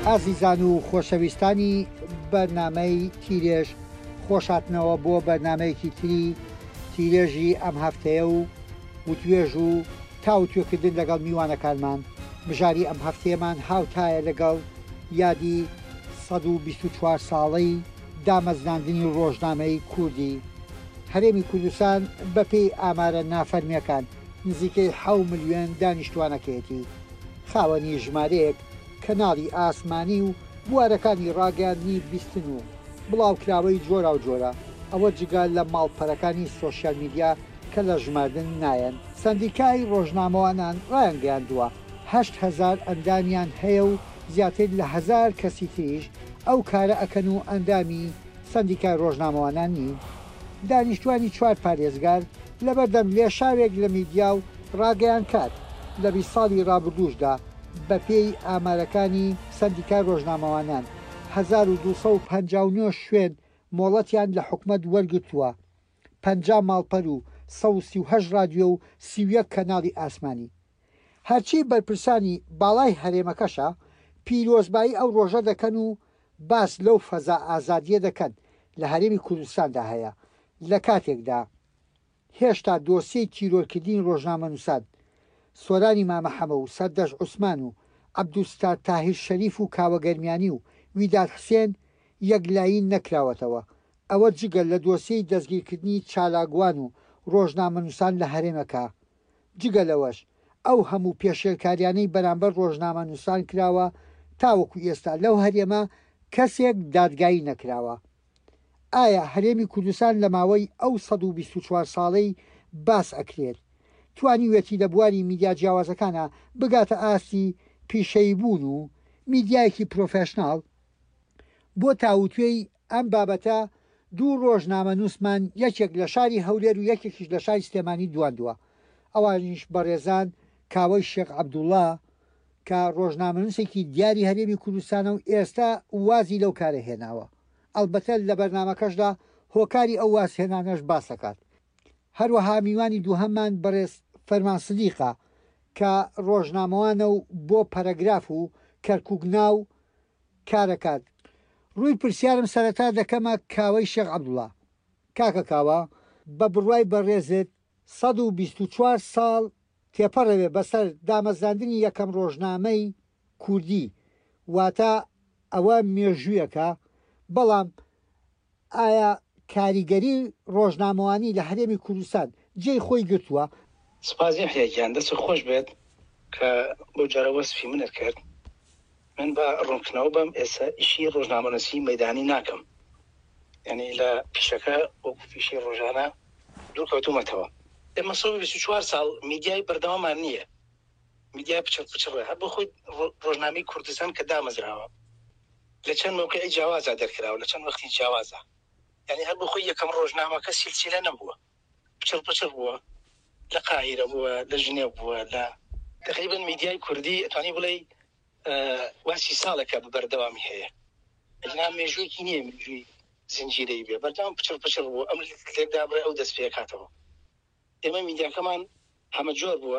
ئازیزان و خۆشەویستانی بەرنامەی تیرێژ خۆشاتنەوە بۆ بەرنمەیەکی تری تیرێژی ئەم هەفتەیە و وتوێژ و تاوتوێکردن لەگەڵ میوانەکانمان. بژاری ئەم هەفتەیەمان هاوتایە لەگەڵ یادی 124 ساڵەی دامەزراندنی ڕۆژنامەی کوردی. هەرێمی کوردستان بەپێی ئامارە نافەرمیەکان نزیکەی 7 ملیۆن دانیشتوانەکەیەتی، خاوەنی ژمارەیەک کەناڵی ئاسمانی و بوارەکانی ڕاگەاندنی بیستن و بڵاوکراوەی جۆرا و جۆرە، ئەوە جگە لە ماڵپەرەکانی سۆشیال میدیا کە لە ژماردن نایەن. سندیکای ڕۆژنامەوانان ڕایانگەیاندووە 8,000 ئەندامیان هەیە و زیاتر لە 1000 کەسی تریش ئەو کارە ئەکەن و ئەندامی سندیکای ڕۆژنامەوانان نین. دانیشتوانی 4 پارێزگار لەبەردەم لێشاوێک لە میدیا و ڕاگەیان کات لە 20 ساڵی ڕابردووشدا بە پێی ئامارەکانی سندیکای ڕۆژنامەوانان 1259 شوێن مۆڵەتیان لە حکومەت وەرگرتووە، 50 ماڵپەر و 138 رادیۆ و 31 کەناڵی ئاسمانی. هەرچی بەرپرسانی باڵای هەرێمەکەشە پیرۆزبایی ئەو ڕۆژە دەکەن و باس لەو فەزا ئازادیە دەکەن لە هەرێمی کوردستاندا هەیە. لە کاتێکدا هێشتا دۆسیەی تیرۆرکردنی ڕۆژنامە نووسان سۆرانی مامەحەمە و سەردەش عوسمان و عەبدولستار تاهیر شەریف و کاوەگەرمیانی و ویداد حوسێن یەکلایین نەکراوەتەوە. ئەوە جگە لە دۆسیەی دەستگیرکردنی چالاکوان و ڕۆژنامە نووسان لە هەرێمەکە. جگە لەوەش ئەو هەموو پێشێلکاریانەی بەرامبەر ڕۆژنامە نووسان کراوە تاوەکو ئێستا لەو هەرێمە کەسێک دادگایی نەکراوە. ئایا هەرێمی کوردستان لە ماوەی ئەو 124 ساڵەی باس ئەکرێت توانیوێتی لە بواری میدیا جیاوازەکانە بگاتە ئاستی پیشەیبوون و میدیایەکی پرۆفێشناڵ؟ بۆ تاوتوێی ئەم بابەتە دوو ڕۆژنامە نووسمان، یەکێک لە شاری هەولێر و یەکێکیش لە شاری سلێمانی دواندووە. ئەوانیش بەڕێزان کاوەی شێخ عەبدوڵڵا کە ڕۆژنامە نووسێکی دیاری هەرێمی کوردستانە و ئێستا وازی لەو کارە هێناوە. ئەلبەتە لە بەرنامەکەشدا هۆکاری ئەو وازهێنانەش باسەکات. هەروەها میوانی دووهەممان بەڕێز فەرمان سدیقە کە ڕۆژنامەوانە و بۆ پەرەگراف و کەرکووگناو کارەکات. ڕووی پرسیارم سەرەتا دەکەمە کاوەی شێخ عەبدوڵڵا. کاکە کاوە، بە بڕوای بەڕێزت 124 ساڵ تێپەڕەوێ بەسەر دامەزراندنی یەکەم ڕۆژنامەی کوردی، واتە ئەوە مێژوویەکە، بەڵام ئایا کاریگەری ڕۆژنامەوانی لە هەرێمی کوردستان جێی خۆی گرتووە؟ سپاسی حەیەکیان، دەست خۆش بێت کە بۆ جارە وەسفی منت کرد. من بە ڕوونکردنەوە بەم ئێستا ئیشی ڕۆژنامەنووسی مەیدانی ناکەم، یعنی لە پیشەکە وەکو پیشەی ڕۆژانە دوور کەوتومەتەوە. ئێمە 124 ساڵ میدیای بەردەوامان نییە، میدیای پچڕە هەر بۆ خۆی ڕۆژنامەی کوردستان کە دامەزراوە لە چەند موقعی جیاوازە دەرکراوە، لە چەند وەختی جیاوازە، یعنی هەر بۆ خۆی یەکەم ڕۆژنامەکە سیلسیلە نەبووە، پچڕ بووە، لە قاهیرە بووە، لە ژنێو بووە، لە تقریبا میدیای کوردی ئەتوانی بڵێ واسی ساڵێکە بەردەوامی هەیە. ئەجنا مێژوویەکی نییە، مێژووی زنجیرەی بێ، بەردەوام پچڕ بووە. ئەم لێکدا بڕێ ئەو دەست پێ کاتەوە. ئێمە میدیاکەمان هەمە جۆر بووە،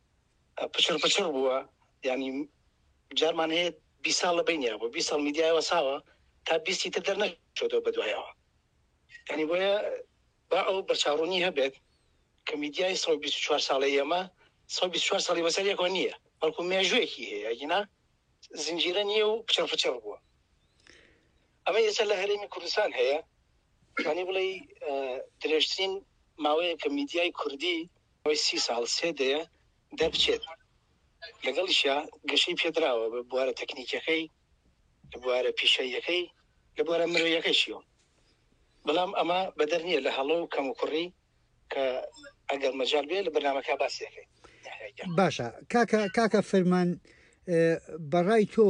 پچڕ بووە، یعنی جارمان هەیە 20 ساڵ لە بینیا بوو، 20 ساڵ میدیای وەساوە تا 20 تر دەرنەچۆتەوە بەدوایەوە. یعنی بۆیە با ئەو بەرچاوڕوونی هەبێت کە میدیای 124 ساڵی ئێمە 124 ساڵی بەسەر یەکەوە نییە، بەڵکو مێژوویەکی هەیە، ئەگینا زنجیرە نییە و پچڕ بووە. ئەمە ئێستا لە هەرێمی کوردستان هەیە، یعنی بڵێ درێژترین ماوەیە کە میدیای کوردی 30 ساڵ سێدەیە دەربچێت. لەگەڵیشیا گەشەی پێدراوە بە بوارە تەکنیکەکەی، لە بوارە پیشەیەکەی، لە بوارە مرۆیەکەیشیەوە. بەڵام ئەمە بەدەر نییە لە هەڵۆ و کەم و کوڕی کە ئەگەر مەجال بێ لە بەرنامەکە باسیەکەی. باشە کاکە فەرمان، بەڕای تۆ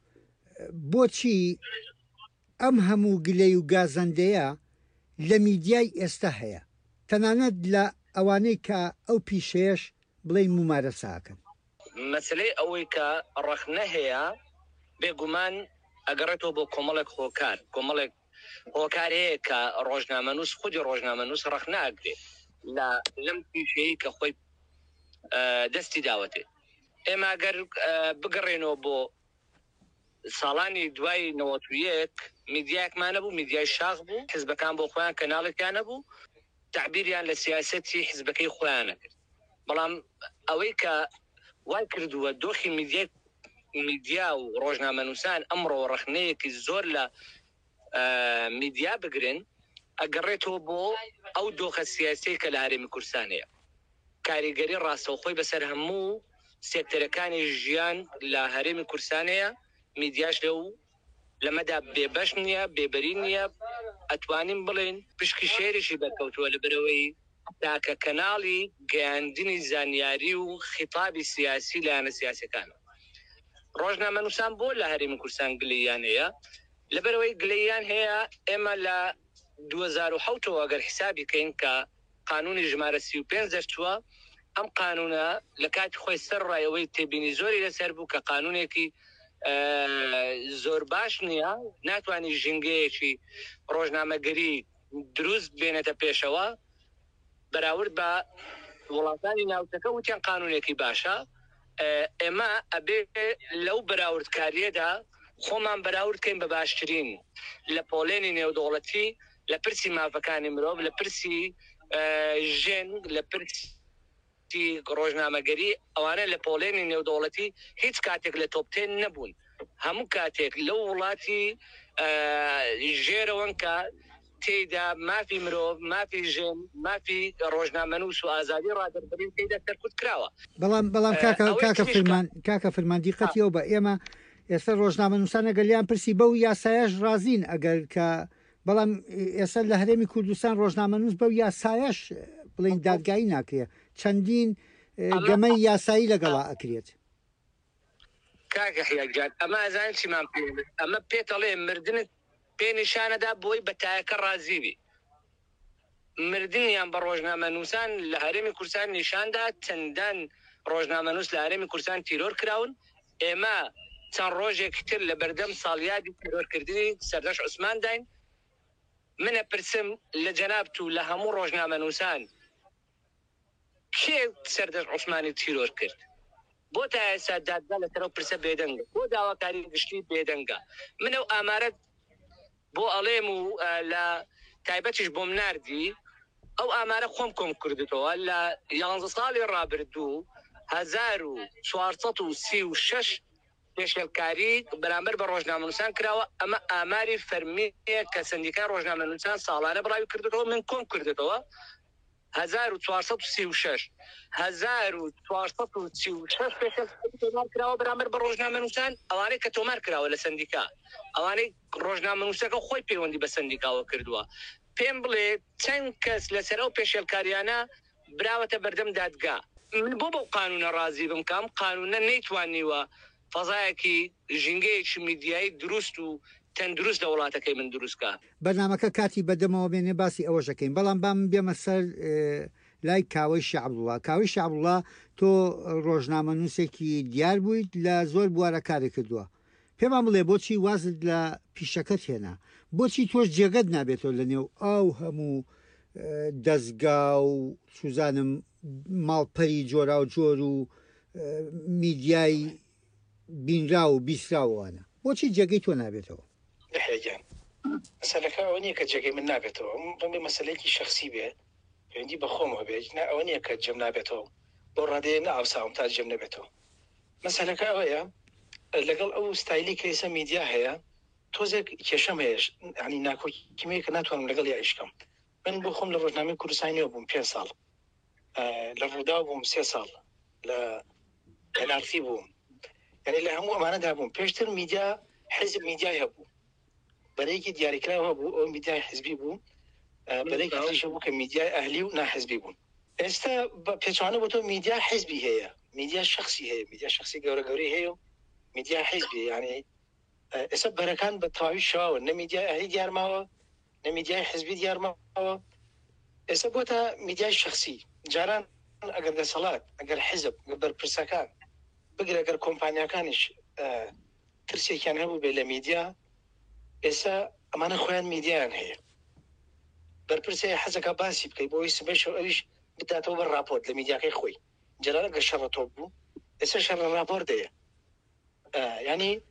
بۆچی ئەم هەموو گلەی و گازەندەیە لە میدیای ئێستا هەیە، تەنانەت لە ئەوانەی کە ئەو پیشەیەش بڵێن ممارەساکەن؟ مەسلەی ئەوەی کە ڕەخنە هەیە بێگومان ئەگەڕێتەوە بۆ کۆمەڵێک هۆکار، کۆمەڵێک هۆکارەیە کە ڕۆژنامەنووس خودی ڕۆژنامەنووس ڕەخنە ئەگرێت لەم پیشەیە کە خۆی دەستی داوەتێ. ئێمە ئەگەر بگەڕێنەوە بۆ ساڵانی دوای 91 میدیایەکمان نەبوو، میدیای شاخ بوو، حزبەکان بۆ خۆیان کەناڵێکیان نەبوو، تعبیریان لە سیاسەتی حزبەکەی خۆیان نەکرد. بەڵام ئەوەی کە وای کردووە دۆخی میدیا و ڕۆژنامەنووسان ئەمڕۆ ڕەخنەیەکی زۆر لە میدیا بگرن ئەگەڕێتەوە بۆ ئەو دۆخە سیاسی کە لە هەرێمی کوردستان هەیە. کاریگەری ڕاستەوخۆی بەسەر هەموو سێکتەرەکانی ژیان لە هەرێمی کوردستان هەیە، میدیاش لەمەدا بێبەش نییە، بێبەری نییە، ئەتوانین بڵێن پشکی شێریشی بەرکەوتووە لە بەرەوەی تاکە کەناڵی گەیاندنی زانیاری و خیتابی سیاسی لایەنە سیاسەکانە. ڕۆژنامەنووسان بۆ لە هەرێمی کوردستان گلەییان هەیە، لەبەرەوەی گلەییان هەیە ئێمە لە 2007 ئەگەر حسابی کەین کە قانونی ژمارە 35 دەرچووە، ئەم قانونە لە کاتی خۆی سەر ڕایەوەی تێبینی زۆری لەسەر بوو کە قانونێکی زۆر باش نییە، ناتوانانی ژینگەیەکی ڕۆژنامەگەری دروست بێنێتە پێشەوە بەراورد بە وڵاتانی ناوچەکە وتیان قانونێکی باشە. ئێمە ئەبێ لەو بەراوردکاریەدا خۆمان بەراوردکەین بە باشترین لە پۆلێنی نێودوڵەتی، لە پرسی مافەکانی مرۆڤ، لە پرسی ژێن، لە پرسی ڕۆژنامەگەری. ئەوانە لە پۆلێنی نێودوڵەتی هیچ کاتێک لە تۆپتێن نەبوون، هەموو کاتێک لەو وڵاتی ژێرەوەن کە تێیدا مافی مرۆڤ، مافی ژێن، مافی ڕۆژنامەنووس و ئازادی ڕادەربەرین تێیدا سەرکوت کراوە. بەڵام کاکە فرمان دیقەتی ئەو بە ئێمە ئێستا ڕۆژنامەنووسانە گەلیان پرسی بەو یاسایەش رازین ئەگەر کە بەڵام ئێستا لە هەرێمی کوردستان ڕۆژنامەنووس بەو یاسایەش بڵین دادگایی ناکرێت، چەندین گەمەی یاسایی لەگەڵا ئەکرێت. کاکە حیاجان ئەمە ئەزان چیمان پێ ئەمە پێتەڵێ مردنت پێ نیشانەدا بۆی بەتایەکە ڕازیبی. مردنیان بە ڕۆژنامەنووسان لە هەرێمی کوردستان نیشاندا چەندان ڕۆژنامەنووس لە هەرێمی کوردستان تیرۆر کراون. ئێمە چەند ڕۆژێکی تر لە بەردەم ساڵیادی تیرۆرکردنی سەردەش عوسمان داین. منە پرسم لە جەنابەت و لە هەموو ڕۆژنامەنووسان کێ سەردەش عوسمانی تیرۆر کرد؟ بۆ تا ئێستا دادگا لەسەرەوە پرسە بێدەنگە، بۆ داواکاری گشتی بێدەنگە. منە و ئامارەت بۆ ئەڵێم و لە تایبەتیش بۆم ناردی، ئەو ئامارە خۆم کۆم کردێتەوە لە 11 ساڵی ڕابردوو 1436 پێشێلکاری بەرامبەر بە ڕۆژنامەنووسان کراوە. ئەمە ئاماری فەرمیەیە کە سندیکای ڕۆژنامەنووسان ساڵانە بڕاوی کردێتەوە، من کۆم کردێتەوە 1436 پێشێلکاری کراوە بەرامبەر بە ڕۆژنامەنووسان، ئەوانەی کە تۆمار کراوە لە سندیکا، ئەوانەی ڕۆژنامەنووسەکە خۆی پەیوەندی بە سندیکاوە کردووە. پێم بڵێ چەند کەس لەسەر ئەو پێشێلکاریانە براوەتە بەردەم دادگا. من بۆ بەو قانونە ڕازی بم کام قانونە نەیتوانیوە فەزایەکی ژینگەیەکی میدیایی دروست و تەندروست لە وڵاتەکەی من دروستکە. بەرنامەکە کاتی بەدەمەوە بێنێ باسی ئەوەشەکەین، بەڵام بام بێمە سەر لای کاوەی شەعبوڵڵا. کاوەی شەعبوڵڵا تۆ ڕۆژنامەنووسێکی دیار بوویت لە زۆر بوارە کاری کردووە. پێمان بڵێ بۆچی وازت لە پیشەکەت هێنا؟ بۆچی تۆش جێگەت نابێتەوە لە نێو ئەو هەموو دەستگا و سوزانم ماڵپەری جۆرا و جۆر و میدیای بینرا و بیسراوانە، بۆچی جێگەی تۆ نابێتەوە؟ حێجان مەسەلەکە ئەوە نییە کە جێگەی من نابێتەوە، بەڵێ مەسەلەیەکی شەخسی بێ پەیوەندی بە خۆمەوە بێت، ئەوە نییە کە جێم نابێتەوە بۆ ڕادەیە نەئاوساوم تا جێم نەبێتەوە. مەسەلەکە ئەوەیە لەگەڵ ئەو ستایلی کەیسە میدیا هەیە تۆزێک کێشەم هەیەش، ینی ناکۆکیمەیە کە ناتوانم لەگەڵ یا عیشکەم. من بۆ خۆم لە ڕۆژنامەی کوردستانیەوە بووم 5 ساڵ، لە ڕوودا بووم 3 ساڵ، لە هەنارفی بووم، یعنی لە هەموو ئەمانەدا بووم. پێشتر میدیا حزب میدیای هەبوو، بەرەیەکی دیاریکراوە بوو، ئەو میدیای حزبی بوو، بەرەیەکی تریشە بوو کە میدیای ئەهلی و ناحزبی بوون. ئێستا بە پێچوانە بۆ تۆ میدیا حزبی هەیە، میدیا شخصی هەیە، میدیا شخصی گەورەی هەیە و میدیا حزبی. یعنی ئێستا بەرەکان بە تەواوی شاوە، نە میدیای ئەهلی دیارماوە نە میدیای حزبی دیارماوە، ئێستا بۆتە میدیای شخصی. جاران ئەگەر دەسەڵات، ئەگەر حزب، بەرپرسەکان بگرە، ئەگەر کۆمپانیاکانیش ترسێکیان هەبوو بێ لە میدیا، ئێستا ئەمانە خۆیان میدیایان هەیە. بەرپرسێ حەزەکە باسی بکەی بۆی سبەشەوە ئەویش بداتەوە بە راپۆرت لە میدیاکەی خۆی. جاران ئەگەر شەڕە تۆ بوو، ئێستا شەڕە راپۆرت هەیە. ینی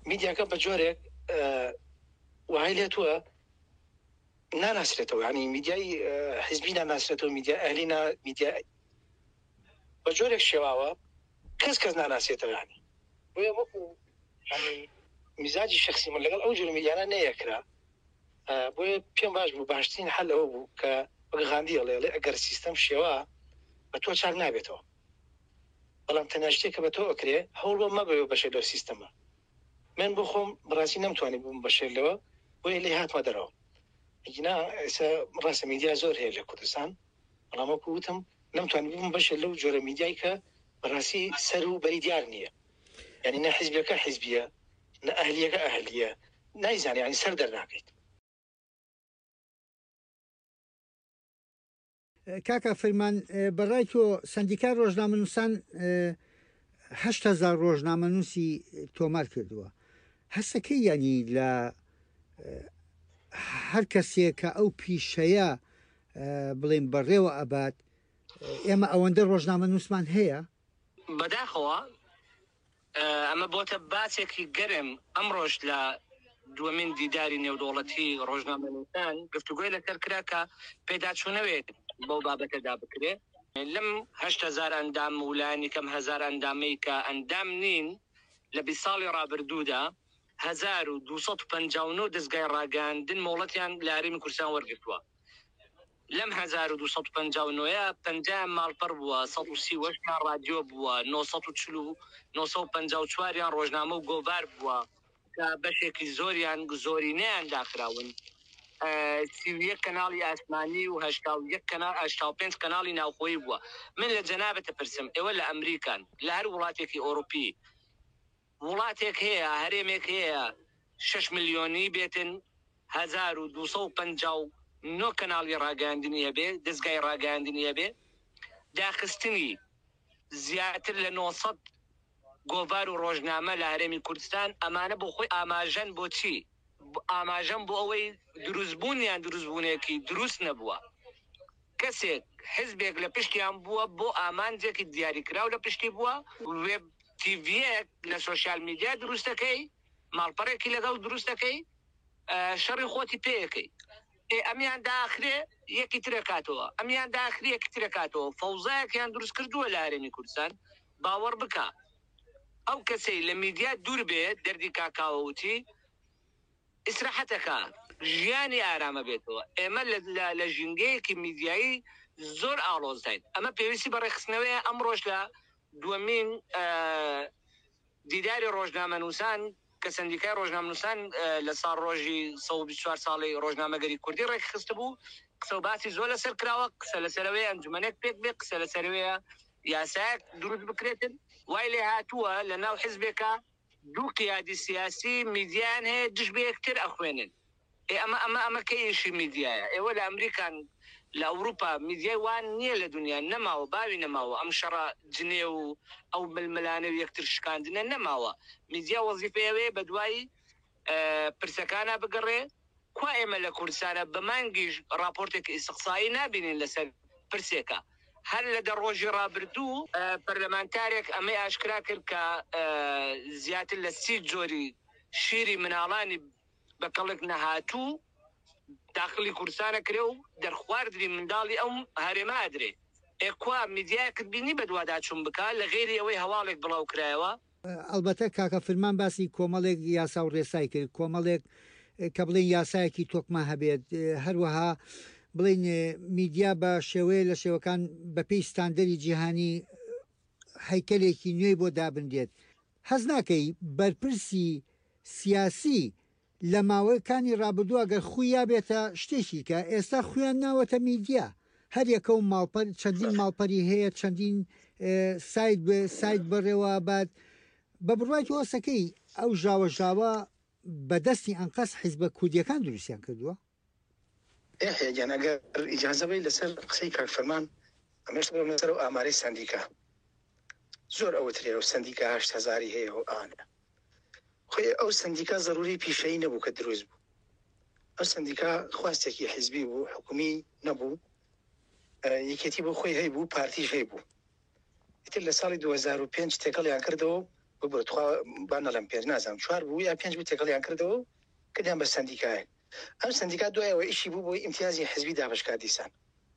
میدیاکە بە جۆرێک وای لێتووە ناناسرێتەوە، ینی میدیای حزبی ناناسرێتەوە، میدیا ئەهلی میدیا بە جۆرێک شێواوە کەس ناناسێتەوە. ینی بۆیە وەکو میزاجی شخصی من لەگەڵ ئەو جور میدیانە نەیەکرا. بۆیە پێم باش بوو باشترین حل ئەوە بوو کە بەغاندی ئەڵێ ئەگەر سیستەم شێوە بە تۆ چاک نابێتەوە، بەڵام تەنیا شتێکە بە تۆ ئەکرێ هەوڵ بۆ مەبەوێ بەشێ لەو سیستەمە. من بۆ خۆم بەڕاستی نەمتوانی بووم بەشێر لەوە، بۆیە لێ هاتمە دەرەوە. ئینا ئێستا ڕاستە میدیا زۆر هەیە لە کوردستان، بەڵام وەکو وتم نەمتوانی بووم بەشێر لەو جۆرە میدیای کە بەڕاستی سەر و بەری دیار نییە. یعنی نە حیزبیەکە حیزبیە، نە ئەهلیەکە ئەهلیە، نایزانێ ینی سەر دەرناکەیت. کاکە فەرمان، بەڕای تۆ سندیکا ڕۆژنامەنووسان 8,000 ڕۆژنامەنووسی تۆمار کردووە. هەستەکەی ینی لە هەر کەسێک کە ئەو پیشەیە بڵێن بەڕێوە ئەبات، ئێمە ئەوەندە ڕۆژنامەنووسمان هەیە؟ بەداخەوە ئەمە بۆتە باسێکی گەرم ئەمڕۆژ لە دووەمین دیداری نێودوڵەتی ڕۆژنامەنووسان گفتوگوی لەسەر کرا کە پێداچوونەوێت بەو بابەتەدا بکرێ. لەم 8,000 ئەندام وولانی کەم 1,000 ئەندامەی کە ئەندام نین لە 20 ساڵی ڕابردوودا 1259 دەستگای ڕاگەاندن مۆڵەتیان لە هەرێمی کوردستان وەرگرتووە. لەم 1259 50 ماڵپەر بووە، 130 رادیۆ بووە، 954 ڕۆژنامە و گۆڤار بووە کە بەشێکی زۆرینەیان داخراون، 31 کەناڵی ئاسمانی و 85 کەناڵی ناوخۆیی بووە. من لە جەنابەتە پرسم، ئێوە لە ئەمریکان لە هەر وڵاتێکی ئۆروپی وڵاتێک هەیە هەرێمێک هەیە 6 ملیۆنی بێتن 1259 کەناڵی ڕاگەاندنی هەبێ، دەستگای ڕاگەاندنی هەبێ، داخستنی زیاتر لە 900 گۆڤار و ڕۆژنامە لە هەرێمی کوردستان. ئەمانە بۆ خۆی ئاماژەن بۆ چی؟ ئاماژەن بۆ ئەوەی دروستبوونیان دروستبوونێکی دروست نەبووە. کەسێک حزبێک لە پشتیان بووە بۆ ئامانجێکی دیاریکراو لە پشتی بووە، وێب تیڤیەک لە سۆشیال میدیا دروستەکەی، ماڵپەڕێکی لەگەڵ دروستەکەی، شەڕی خۆتی پێیەکەی. ئەمیان داخرێ یەکی ترەکاتەوە، ئەمیان داخری یەکی ترەکاتەوە، فەوزایەکیان دروست کردووە لە هەرێمی کوردستان. باوەڕ بکە ئەو کەسەی لە میدیا دوور بێت، دەردی کاکاوەوتی ئیسراحەتەکە ژیانی ئارامە بێتەوە. ئێمە لە ژینگەیەکی میدیایی زۆر ئاڵۆزداین. ئەمە پێویستی بەڕێخستنەوەیە ئەمڕۆژ لە دووەمین دیداری ڕۆژنامەنووسان کە سندیکای ڕۆژنامەنووسان لە ساڵ ڕۆژی 124 ساڵی ڕۆژنامەگەری کوردی ڕێکخست بوو. قسە و باسی زۆر لەسەر کراوە، قسە لەسەرەوەی ئەنجومەنێک پێک بێت، قسە لەسەرەوەیە یاسایەک دروست بکرێتن. وای لێ هاتووە لە ناو حیزبێکە دوو قیادی سیاسی میدیان هەیە دژ بە یەکتر ئەخوێنن. ئەمە کەیشی میدیایە. ئێوە لە ئەمریکان لە ئەوروپا میدیای وان نییە لە دنیا، نەماوە، باوی نەماوە. ئەم شەڕە جنێ و ئەو ململانە و یەکتر شکاندنە نەماوە. میدیا وەزیفەیەوەیە بە دوای پرسەکانە بگەڕێ. کوا ئێمە لە کوردستانە بە مانگیش راپۆرتێکی ئیستقسایی نابینین لەسەر پرسێکە. هەر لە دەڕۆژی ڕابردوو پەرلەمانتارێک ئەمەی ئاشکرا کرد کە زیاتر لە 30 جۆری شیری مناڵانی بە کەڵک نەهاتوو داخلی کوردستانە کرێ و دەرخواردنی منداڵی ئەو هەرێمە ئەدرێ. ئێکوا میدیایەکت بینی بە دوواداچوون بکە لە غێری ئەوەی هەواڵێک بڵاو کرایەوە. ئەلبەتە کاکە فرمان باسی کۆمەڵێک یاسا و ڕێسای کرد، کۆمەڵێک کە بڵێن یاسایەکی تۆکمە هەبێت، هەروەها بڵێن میدیا بە شێوەیە لە شێوەکان بەپێی ستاندەری جیهانی هەیکەلێکی نوێی بۆ دابندێت. حەز ناکەی بەرپرسی سیاسی لە ماوەیەکانی ڕابردووە گەر خویا بێتە شتێکی کە ئێستا خویان ناوەتە میدیا، هەر یەکە و ماڵپەر چەندین ماڵپەری هەیە، چەندین سایت بەڕێوە بات. بە بڕوای تۆسەکەی ئەو ژاوە بەدەستی ئەنقەس حیزبە کوردیەکان دروستیان کردووە؟ گیان ئەگەر ئیجازەبەی لەسەر قسەی کاک فەرمان ئەمەش لەسەر و ئامارەی سندیکا زۆر ئەوترێ و سندیکا 8,000 هەیە و ئانە خۆی ئەو سندیکا ضروری پیشەی نەبوو کە دروست بوو. ئەو سندیکا خواستێکی حیزبی بوو، حکومی نەبوو، یەکێتی بۆ خۆی هەیبوو، پارتیش هەیبوو. ئیتر لە ساڵی 2005 تێکەڵیان کردەوە بڕتخوا بانەڵم پێنج نازانم چوار بوو یا پێنج بوو تێکەڵیان کردەوە کردیان بە سندیکایە ئەم سندیکا دوایەوە ئیشی بوو بۆی ئیمتیازی حزبی دابشکا دیسان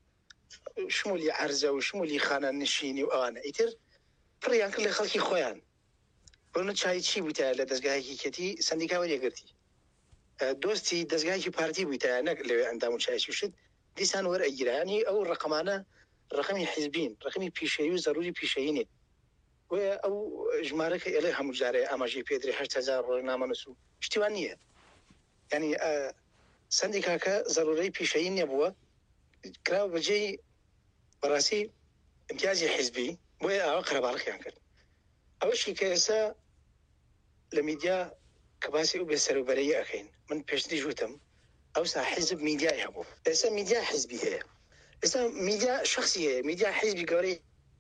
شمولی عەرزە و شمولی خانە نشینی و ئەوانە ئیتر پڕیان کرد لە خەڵکی خۆیان بۆنە چای چی بوویتە لە دەستگایەکی کەتی سندیکا وەرێگرتی دۆستی دەستگایکی پارتی بوویتە نەک لەوێ ئەندام و چایشی شت دیسان وەرئەگیرانی ئەو ڕقەمانە ڕقمی حیزبین ڕقمی پیشەیی و ضروری پیشەیینێ و ئەو ژمارەکە ئێڵێ هەموو جارێ ئاماژەی پێدرێ 8,000 ڕۆژنامەنووس و شتیوان نییە ینی سندیکاکە ضرورەی پیشەیی نێبووە کراوە بەجێی بەڕاستی امتیازی حیزبی بۆیە ئاوا قەرەباڵغیان کرد ئەوەشی کە ئێستا لە میدیا کە باسی و بێسەروبەرەیی ئەەکەین من پێشتری ژوتم ئەوسا حیزب میدیای هەبوو ئێستا میدیا حیزبی هەیە ئێستا میدیا شخصی هەیە میدیا حیزبی گەورەی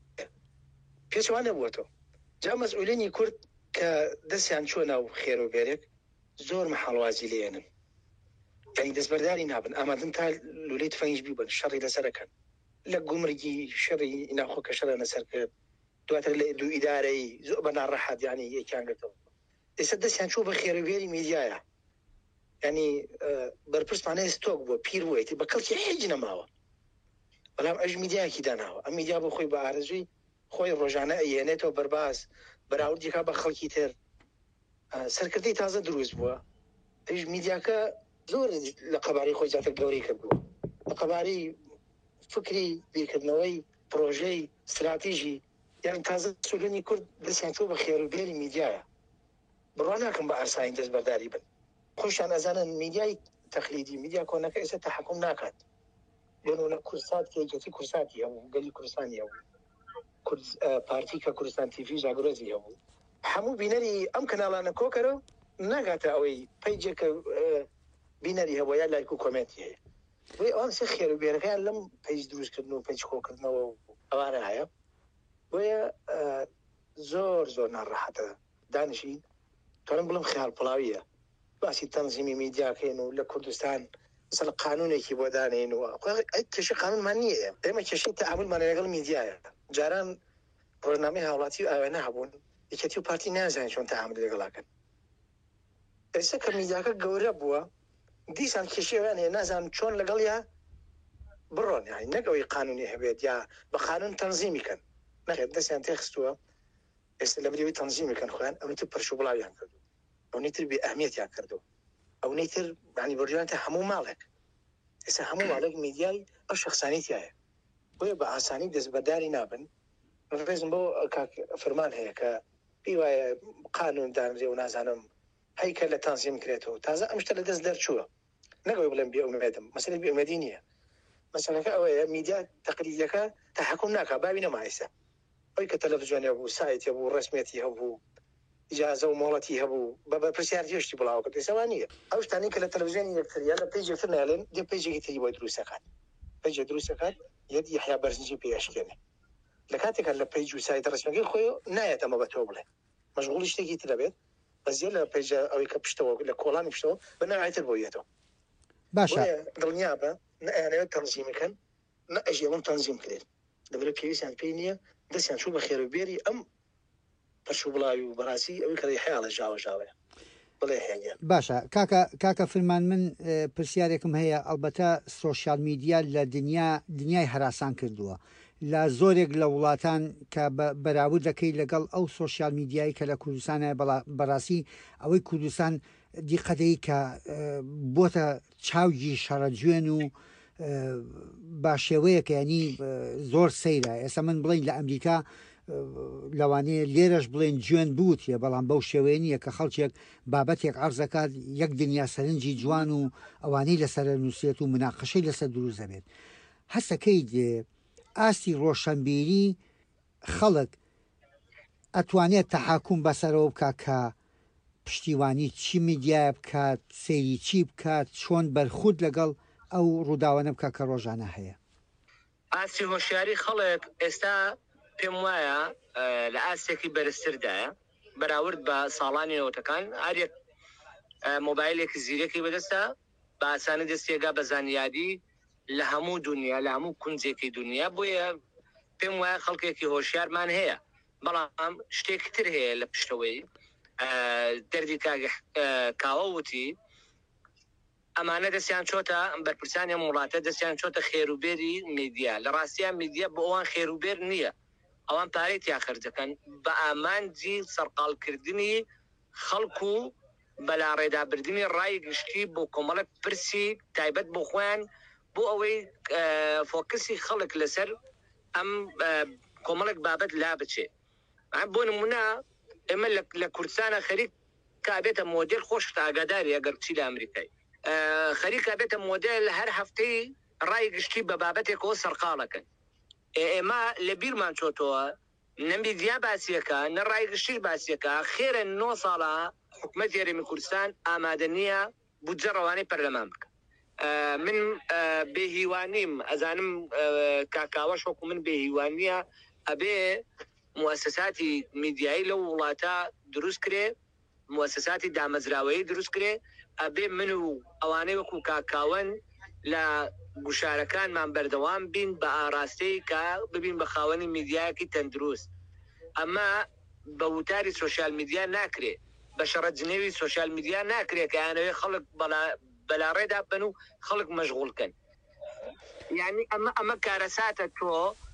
پێچوان نەبووەتەوە جا مەسئولینی کورد کە دەستیان چوە ناو خێرەوبێرێک زۆر مەحاڵوازی لێنن یعنی دەستبەرداری نابن ئامادەن تا لولەی تفەنگیش بیبن شەڕی لەسەرەکەن لە گومرگی شەڕی ناخۆکە شەڕە لەسەر کرد دواتر لە دوو ئیدارەی زۆر بە ناڕەحەت یعنی یەکیان گرتەوە ئێستا دەستیان چوو بە خێرەوێری میدیایە ینی بەرپرسمانەیە ستۆک بووە پیر بوویەتی بە کەڵکی هیچ نەماوە بەڵام ئەژ میدیایەکی داناوە ئەم میدیا بۆ خۆی بە ئارەزووی خۆی ڕۆژانە ئەیێنێتەوە بەرباز بەراوردێکا بە خەڵکی تر سەرکردەی تازە دروست بووە ئەیش میدیاکە زۆر لە قەبارەی خۆی زیاتر گەورەی کردبووە لە قەبارەی فکری بیرکردنەوەی پرۆژەی استراتیژی یان تازە سولێنی کورد دەستیان چوو بە خێرەوبێری میدیایە بڕوا ناکەم بە ئاسایی دەستبەرداری بن خۆشیان ئەزانن میدیای تەقلیدی میدیا کۆنەکە ئێستا تەحەکوم ناکات بێنونە کورسات کێجەتی کورساتی هەبوو گەلی کوردستانی هەبوو پارتی کە کوردستان تیڤی ژاگرۆزی هەبوو هەموو بینەری ئەم کەناڵانە کۆکەرە ناگاتە ئەوەی پەیجێکە بینەری هەبوو یا لایک و کۆمنتی هەیە بۆی ئەوان سێ خێرەوبێرەکەیان لەم پەیج دروستکردن و پەیج کۆکردنەوە ئەوانە هەیە بۆیە زۆر ناڕەحەتە دانیشین تۆڵم بڵم خیال پڵاویە باسی تەنزیمی میدیاکەین و لە کوردستان مثلا قانونێکی بۆ دانین و کێشەی قانونمان نییە ئێمە کێشەی تەعاملمان لەگەڵ میدیایە جاران ڕۆژنامەی هاوڵاتی و ئاوێنە هەبوون یەکەتی و پارتی نازانین چۆن تەعامل لەگەڵاکەن ئێستا کە میدیاکە گەورە بووە دیسان کێشەیەوان هەیە نازانن چۆن لەگەڵ یا بڕۆن یعنی نەگەوەی قانونی هەبێت یا بە قانون تەنزیمیکەن نەخێت دەستیان تێخستووە ئێستا لە بریەوەی تەنزیمیکەن خۆیان ئەوەی تر پەرش و بڵاویان کردو ئەوەی تر بێ ئەهمیەتیان کردو ئەوەی تر ینی بەرجوانتە هەموو ماڵێک ئێستا هەموو ماڵێک میدیای ئەو شەخسانیتیایە بۆیە بە ئاسانی دەستبەرداری نابن ڕێزم بۆ فەرمان هەیە کە پێی وایە قانون دانرێ و نازانم هەیکە لە تەنزیم کرێتەوە تازە ئەم شتە لە دەست دەرچووە نەگەوەی بڵێم بێئومێدم مەسەلەی بێئومێدی نییە مەسەلەکە ئەوەیە میدیا تەقلیدیەکە تەحەکوم ناکا بابی نەما ئێستا ئەوەی کە تەلەڤیزیۆنێ بوو سایتی هەبوو ڕسمیەتی هەبوو ئیجازە و مۆڵەتی هەبوو بە پرسیار هێشتی بڵاو کرد ئێستا نییە ئەو شتانی کە لە تەلەڤیزیۆنی یەکتر یا لە پێیج یەکتر ناڵێن دێ پێیجێکی تری بۆی دروستەکات پێیجێ دروستەکات یەک یحیا بەرزنجی پێشکێنێ لە کاتێکە لە پێیج و سایتە ڕسمیەکەی خۆی نایەت ئەمە بە تۆ بڵێ مەشغوڵی شتێکی تر دەبێت بەزیە لە پێیج ئەوەی کە پشتەوە لە کۆڵانی پشتەوە بە نەعایتر بۆیێتەوە باشە دڵنیا بە نەیانەوێت تەنزیمەکەن نە ئەژێڵم تەنزیم کرێت دەبێت پێویستیان پێی نییە دەستیان چوو بە خێرەوبێری ئەم پەرش و بڵاوی و بەڕاستی ئەوەی کە حیاڵە ژاوەیە بڵێ هێنیە باشە کاکە فرمان من پرسیارێکم هەیە ئەلبەتە سۆشیال میدیا لە دنیای هەراسان کردووە لە زۆرێک لە وڵاتان کە بەراورد دەکەی لەگەڵ ئەو سۆشیال میدیایی کە لە کوردستانە بەڕاستی ئەوەی کوردستان دیقەدەی کە بۆتە چاوگی شەڕەجوێن و با شێوەیەکە ینی زۆر سەیرە ئێستا من بڵین لە ئەمریکا لەوانەیە لێرەش بڵێن جوێن بوتیە بەڵام بەو شێوەیە نیە کە خەڵکێک بابەتێک عەرزەکات یەک دنیا سەرنجی جوان و ئەوانەی لەسەر نووسێت و مناقەشەی لەسەر دروست دەبێت هەستەکەی دێ ئاستی ڕۆشنبیری خەڵک ئەتوانێت تەحاکوم بەسەرەوە بکە کە پشتیوانی چی میدیایە بکات سەیری چی بکات چۆن بەرخورد لەگەڵ ئەو ڕووداوانە بکە کە ڕۆژانە هەیە ئاسی هۆشیاری خەڵک ئێستا پێم وایە لە ئاستێکی بەرزتردایە بەراورد بە ساڵانی نەوەتەکان هەرێک مۆبایلێکی زیرەکی بەدەستە بە ئاسانی دەستێگا بە زانیاری لە هەموو دنیا لە هەموو کونجێکی دنیا بۆیە پێم وایە خەڵکێکی هۆشیارمان هەیە بەڵام شتێکتر هەیە لە پشتەوەی دەردی کاوەوتی ئەمانە دەستیان چۆتە بەرپرسانی وڵاتە دەستیان چۆتە خێروبێری میدیا لە ڕاستیان میدیا بۆ ئەوان خێروبێر نییە ئەوان پارەی تیا خەرج دەکەن بە ئامانجی سەرقاڵکردنی خەڵکو و بەلا ڕێدابردننی ڕای گشتی بۆ کۆمەڵک پرسی تایبەت بۆ خۆیان بۆ ئەوەی فۆکسی خەڵک لەسەر ئەم کۆمەڵک بابەت لا بچێ بۆ نمونە ئێمە لە کوردستانە خەریک کابێتە مۆدل خۆش ئاگاداری ئەگەر چی لە ئەمریکای خەریکا بێتە مۆدل هەر هەفتەی ڕای گشتی بە بابەتێکەوە سەرقاڵەکەن ئێمە لە بیرمان چۆتەوە نەمیدیا باسیەکە نەڕای گشتیش باسیەکە خێرە 9 ساڵە حکومەت هێرێمی کوردستان ئامادە نییە بودجە ڕەوانەی پەرلەمان بکە من بێهیوانیم ئەزانم کاکاوەش وەکو من بێهیوانیە ئەبێ موسساتی میدیایی لەو وڵاتە دروست کرێ موسساتی دامەزراوەیی دروست کرێ ئەبێ من و ئەوانەی وەکو کاکاوەن لە گوشارەکانمان بەردەوام بین بە ئاراستەی کە ببین بە خاوەنی میدیایەکی تەندروست ئەمە بە وتاری سۆشیال میدیا ناکرێ بە شەڕەت جنێوی سۆشیال میدیا ناکرێت کە یانەوەی خەڵک بەلاڕێدا بن و خەڵک مەشغوڵکەن یعنی ئەمە کارەساتە تۆ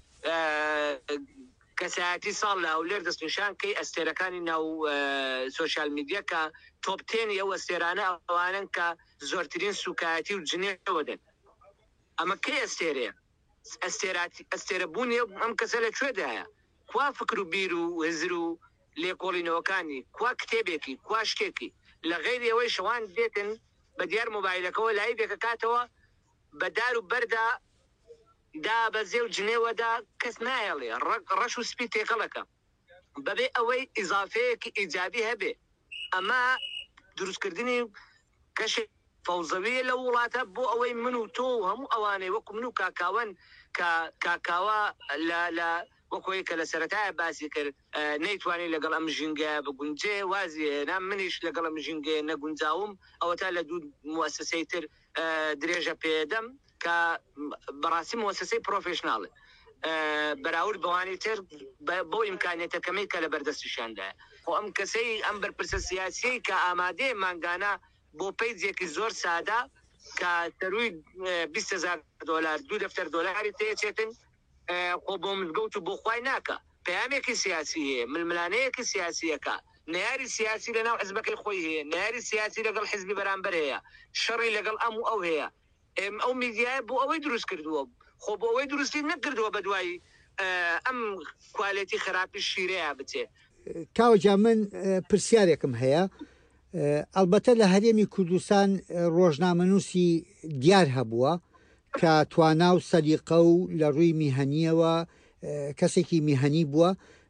کەسایەتی ساڵ لە هەولێر دەستنیشان کەی ئەستێرەکانی ناو سۆشیال میدیا کە تۆپتێنی ئەو ئەستێرانە ئەوانن کە زۆرترین سوکایەتی و جنێوەدەن ئەمە کەی ئەستێرەیە ئەستێرەبوونی ئەم کەسە لەکوێدایە کوا فکر و بیر و هزر و لێکۆڵینەوەکانی کوا کتێبێکی کوا شتێکی لە غەیری ئەوەی شەوان دێتن بە دیار مۆبایلەکەەوە لای بێکە کاتەوە بە دار و بەردا دا بەزێ و جنێوەدا کەس نایەڵێ ڕەش و سپی تێکەڵەکە بەبێ ئەوەی ئیزافەیەکی ئیجابی هەبێ ئەمە دروستکردنی کەشێک فەوزەویە لە وڵاتە بۆ ئەوەی من و تۆ و هەموو ئەوانەی وەکو من و کاکاوەن کە کاکاوە لە وەکۆی کە لە سەرەتایە باسی کرد نەیتوانێت لەگەڵ ئەم ژینگە بگونجێ وازیێنا منیش لەگەڵ ئەم ژینگە نەگونجاوم ئەوە تا لە دوو موسسەی تر درێژە پێدەم کە بەڕاستی موسسەی پرۆفێشناڵە بەراورد بەوانی تر بۆ ئیمکانێتەکەمەی کە لە بەردەستیشاندایە خۆ ئەم کەسەی ئەم بەرپرسە سیاسی کە ئامادەی مانگانە بۆ پەیجێکی زۆر سادا کە تەروی $20,000 $2 دەفتەر دۆلاری تێچێتن خۆ بۆ مزگەوت و بۆ خوای ناکە پەیامێکی سیاسی هەیە ململانەیەکی سیاسیەکە نەیاری سیاسی لەناو حزبەکەی خۆی هەیە نەیاری سیاسی لەگەڵ حزبی بەرامبەر هەیە شەڕی لەگەڵ ئەم و ئەو هەیە ئەو میدیایە بۆ ئەوەی دروست کردووە خۆ بۆ ئەوەی دروستی نەکردووە بە دوای ئەم کوالێتی خراپی شیرەیە بچێ کاوەجا من پرسیارێکم هەیە ئەلبەتە لە هەرێمی کوردستان ڕۆژنامەنووسی دیار هەبووە کە توانا و سەلیقە و لە ڕووی میهەنیەوە کەسێکی میهەنی بووە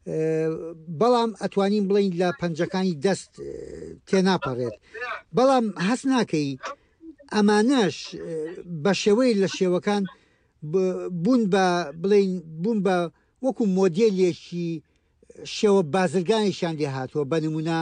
بەڵام ئەتوانین بڵین لە پەنجەکانی دەست تێناپەڕێت بەڵام هەست ناکەی ئەمانەش بە شێوەی لە شێوەکان بوون بە وەکو مۆدێلێکی شێوە بازرگانیشان لێ هاتووە بە نمونە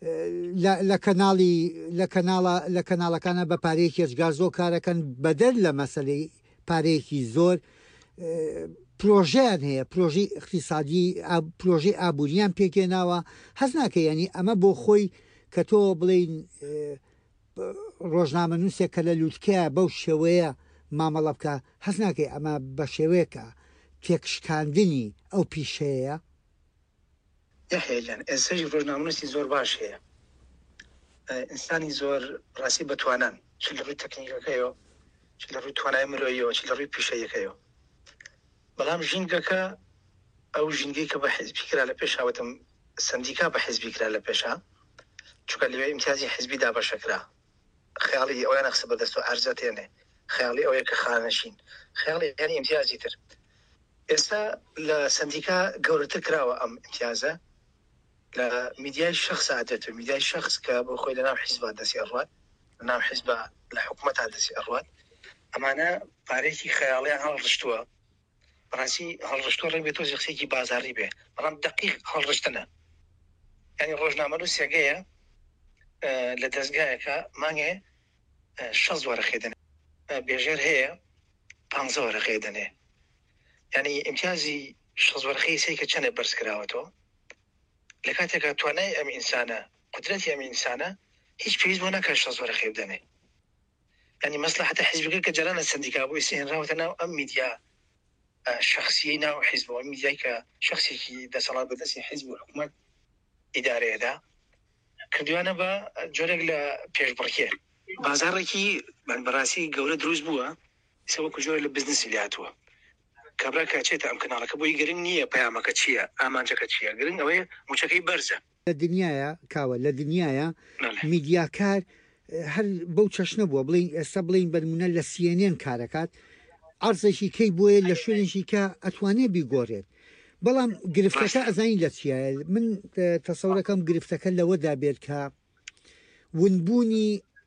لە کەناڵەکانە بە پارەیەکی ێجگار زۆر کارەکەن بەدەر لە مەسەلەی پارەیەکی زۆر پرۆژیان هەیە پرۆژی اقتصادی پرۆژی ئابووریان پێکێناوە هەست ناکە ینی ئەمە بۆ خۆی کە تۆ بڵین ڕۆژنامەنووسێک کە لە لووتکەیە بەو شێوەیە مامەڵە بکە هەست ناکەی ئەمە بە شێوەیەکە تێکشکاندنی ئەو پیشەیە یحیەجان ئێسەژی ڕۆژنامەنووسی زۆر باش هەیە ئینسانی زۆر ڕاستی بەتوانان چ لە ڕووی تەکنیکەکەیەوە چ لە ڕووی توانای مرۆیەوە چ لە ڕووی پیشەیەکەیەوە بەڵام ژینگەکە ئەو ژینگەی کە بە حیزبی کرا لە پێش هاوتم سندیکا بە حیزبی کرا لە پێشە چونکە لەوێ ئیمتیازی حیزبی دابەشەکرا خەیاڵی ئەویان قسە بەدەست و ئەرزە تێنێ خەیاڵی ئەوەیە کە خانەشین خەیاڵی یعنی ئیمتیازی تر ئێستا لە سندیکا گەورەتر کراوە ئەم ئیمتیازە لە میدیای شخص عادەت و میدیای شخص کە بۆ خۆی لەناو حیزبا دەستی ئەڕوات لەناو حیزبا لە حکوومەتان دەستی ئەڕوات ئەمانە پارێکی خەیاڵیان هەڵڕشتووە بەڕاستی هەڵڕشتووە ڕێک بێت تۆزی قسێکی بازاڕی بێ بەڵام دقیق هەڵڕشتنە ینی ڕۆژنامەنووسێگەیە لە دەستگایەکە مانگێ 6 وەرەخێ دەنێ بێژێر هەیە 15 وەرەخێ دەنێ ینی ئیمتیازی 6 وەرەخەی سەیکە چەندێ بەرز کراوەتەوە لە کاتێکە توانای ئەم ئینسانە قدرەتی ئەم ئینسانە هیچ پێویست بۆ ناکات شە زۆرە خێ بدەنێ ینی مەسلحەتە حیزبەکە کە جەرانە سندیکا بۆی سێنراوەتە ناو ئەم میدیا شخصی ناو حیزبەوە میدیای کە شخصێکی دەسەڵات بەدەستی حیزب و حکوومەت ئیدارەیەدا کردوانە بە جۆرێک لە پێشبڕکێ بازارێکی بەڕاستی گەورە دروست بووە سەوەکو جۆر لە بزنسی لاتووە کابرا کاچێتە ئەم کەناڵەکە بۆی گرنگ نییە پەیامەکە چییە ئامانجەکە چییە گرنگ ئەوەیە موچەکەی بەرزە لە دنیاە کاوە لە دنیاە میدیاکار هەر بەو چەشنە بووە بڵین ئێستا بڵین بەرمونە لە CNN کارەکات عرزێکی کەی بۆیە لە شوێنێکی کە ئەتوانێ بیگۆڕێت بەڵام گرفتەکە ئەزانی لە چیە من تەسەورەکەم گرفتەکە لەوەدا بێت کە ونبوونی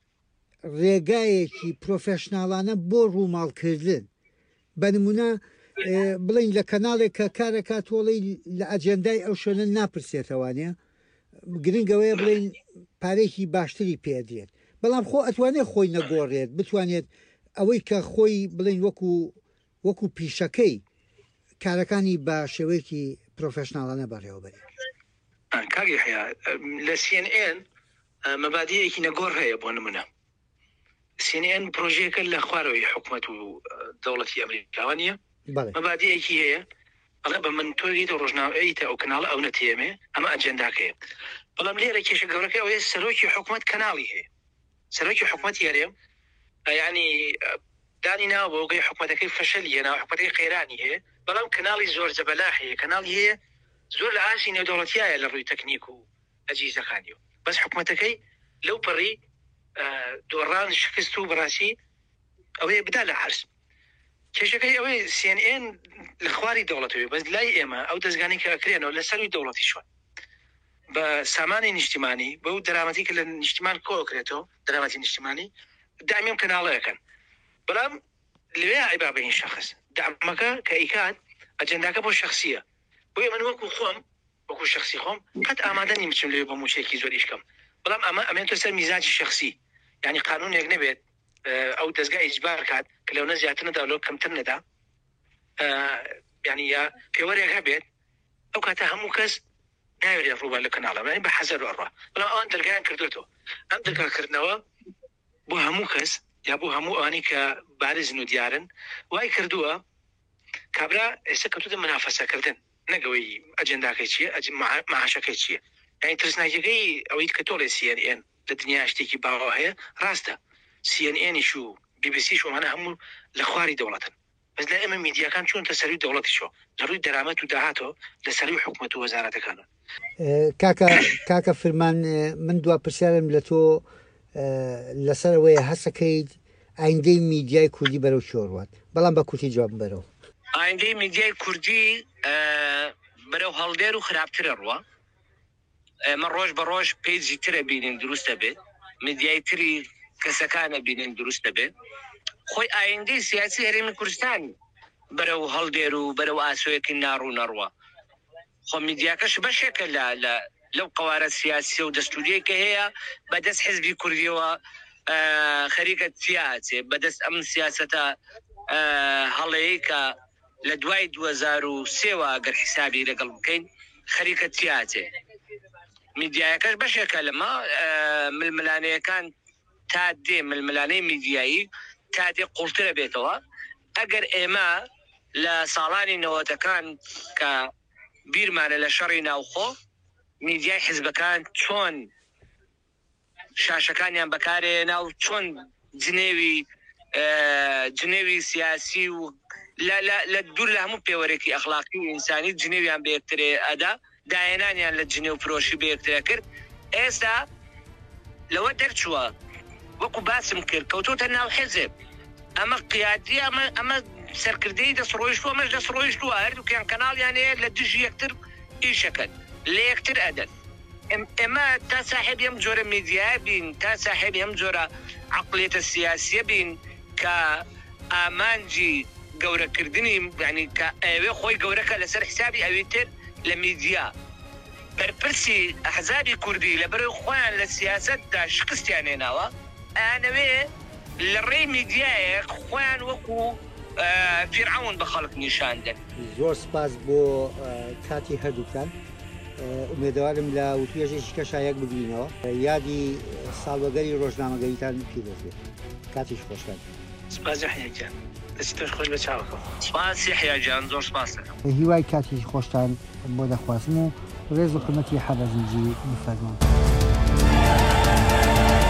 ڕێگایەکی پرۆفێشناڵانە بۆ ڕووماڵکردن بە نمونە بڵین لە کەناڵێک کە کارەکە تۆڵی لە ئەجێندای ئەو شوێنە ناپرسێتەوانێ گرنگەوەیە بڵین پارێکی باشتری پێدرێت بەڵام خۆ ئەتوانێت خۆی نەگۆڕێت بتوانێت ئەوەی کە خۆی بڵین وەکو پیشەکەی کارەکانی بە شێوەیەکی پرۆفێشناڵانە بەڕێوەبەری کاگی هەیە لە CNN مەبادیەکی نەگۆڕ هەیە بۆ نمونە CNN پرۆژەیەکە لە خوارەوەی حکوومەت و دەوڵەتی ئەمریکاوانە مەبادیەکی هەیە بەڵێ بە من تۆگەیت و ڕۆژناوەیتە ئەو کەناڵە ئەو نەتێمێ ئەمە ئەجەنداکەیە بەڵام لێرە کێشە گەورەکە ئەوەیە سەرۆکی حکوومەت کەناڵی هەیە سەرۆکی حکوومەت یارێم ینی دانی ناو بۆ گەی حکوومەتەکەی فەشەلیە ناو حکوومەتەکەی قەیرانی هەیە بەڵام کەناڵی زۆر جەبەلا هەیە کەناڵی هەیە زۆر لە ئاسی نێودەوڵەتیایە لە ڕووی تەکنیک و ئەجیزەکانیەوە بەس حکوومەتەکەی لەو پەڕی دۆڕان شکست و بەڕاستی ئەوەیە بدا لە عرس کێشەکەی ئەوەی CNN لە خواری دەوڵەتەوەی بەس لای ئێمە ئەو دەستگانی کە ئەکرێنەوە لە سەروی دەوڵەتی شوێن بە سامانی نیشتیمانی بەو دەرامەتی کە لە نیشتیمان کۆکرێتەوە دەرامەتی نیشتیمانی دامیم کەناڵەکەن بەڵام لێ ئایبا بە این شخص دامەکە کە ئیکات ئەجەنداکە بۆ شخصیە بۆیە من وەکو خۆم وەکو شخصی خۆم قەت ئامادە نیم بچم لێ بە موچێکی زۆریشکەم بەڵام ئەمە ئەمێنێتە سەر میزاجی شخصی یعنی قانونێک نەبێت ئەو دەستگای ئیجبار کات کە لەونە زیاتر نەدا لەو کەمتر نەدا ینی یا پێوەرێک هەبێت ئەو کاتە هەموو کەس ناوێت ڕووبار لە کەناڵە بە حەزەر وەڕوا بەڵام ئەوان دەرگایان کردوێتەوە ئەم دەرگاکردنەوە بۆ هەموو کەس یا بۆ هەموو ئەوانی کە بارزن و دیارن وای کردووە کابرا ئێستا کەوتوتە منافەسەکردن نەگەوەی ئەجەنداکەی چییە معاشەکەی چییە یعنی ترسناکیەکەی ئەوەی کە تۆڵێ CNN لە دنیا شتێکی باوە هەیە ڕاستە CNN و BBC شۆمانە هەموو لە خواری دەوڵەتن بەس لە ئێمە میدیاکان چۆن تە سەروی دەوڵەتیشۆ لە ڕووی دەرامەت و داهاتەوە لە سەروی حکوومەت و وەزارەتەکانە کاکە فرمان من دوا پرسیارم لە تۆ لەسەرەوەیە هەسەکەیت ئایندەی میدیای کوردی بەرەو شۆڕوات بەڵام بە کورتی جواب بەرەوە ئایندەی میدیای کوردی بەرەو هەڵدێر و خراپترە ڕوە ئێمە ڕۆژ بە ڕۆژ پێیجی ترە بینین دروستە بێت میدیای تری کەسەکانە بینین دروستە بێت خۆی ئایندەی سیاسی هەرێمی کوردستان بەرەو هەڵدێر و بەرەو ئاسۆیەکی ناڕوو نەڕوە خۆ میدیاکەش بەشێکە لەو قوارە سیاسی و دەستوریەکە هەیە بەدەست حیزبی کوردیەوە خەریکە تیاچێ بەدەست ئەم سیاسەتە هەڵەیە کە لە دوای 2003 گەر حسابی لەگەڵ بکەین خەریکە تیاچێ میدیایەکەش بەشێکە لەمە ململانەیەکان تا دێ ململانەی میدیایی تا دێ قوڵترە بێتەوە ئەگەر ئێمە لە ساڵانی نەوەتەکان کە بیرمانە لە شەڕی ناوخۆ میدیای حیزبەکان چۆن شاشەکانیان بەکارێنا و چۆن جنێوی سیاسی و لە دوور لە هەموو پێوەرێکی ئەخلاقی و ئینسانی جنێویان بە یەکترێ ئەدا داهێنانیان لە جنێ و فرۆشی بە یەکترە کرد ئێستا لەوە دەرچووە وەکو باسم کرد کەوتۆتە ناو حیزب ئەمە قیادی ئەمە سەرکردەی دەسڕۆیشتووە مەش دەسڕۆیشتووە هەردووکیان کەناڵیان هەیە لە دژی یەکتر ئیشەکەن لە یەکتر ئەدەن ئێمە تا ساحێبی ئەم جۆرە میدیای بین تا ساحێبی ئەم جۆرە عەقڵیەتە سیاسیە بین کە ئامانجی گەورەکردنی یعنی کە ئەوێ خۆی گەورەکە لەسەر حسابی ئەوی تر لە میدیا بەرپرسی ئەحزابی کوردی لە بەرەو خۆیان لە سیاسەتدا شکستیان هێناوە ئەیانەوێ لە ڕێی میدیایەک خۆیان وەکو فیرعەون بە خەڵک نیشاندن زۆر سپاس بۆ کاتی هەردووکان ئومێدەوارم لە وتوێژێکی کەشایەک بگرینەوە یادی ساڵوەگەری ڕۆژنامەگەریتان پیرۆزێت کاتیش خۆشتان سپاسی حەیەکیان دەستی تۆش خۆش بە چاوەکەم سپاسی حەیەجان زۆر سپاس دەکەم هیوای کاتیش خۆشتان بۆ دەخوازم و ڕێز و حرمەتی حەبەزنجی بفەرمون